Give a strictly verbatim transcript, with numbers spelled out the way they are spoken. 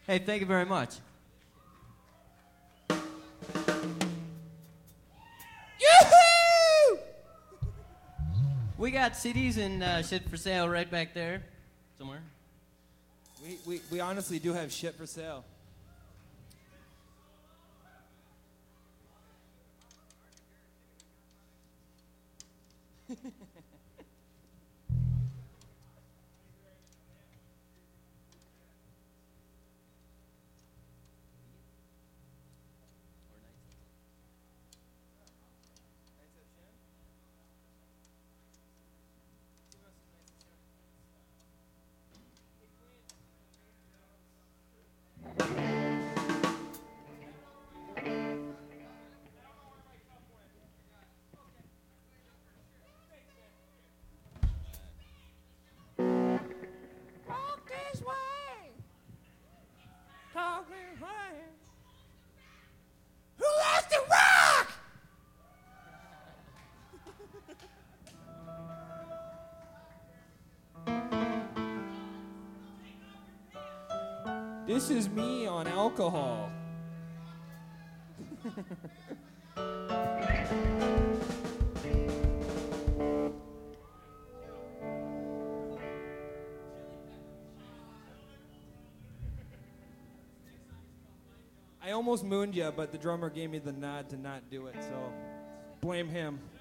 Hey, thank you very much. Yoo-hoo! We got C Ds and uh, shit for sale right back there, somewhere. We, we, we honestly do have shit for sale. Talk this way. Talk this way. Who wants to rock? This is me on alcohol. I almost mooned you, but the drummer gave me the nod to not do it, so blame him.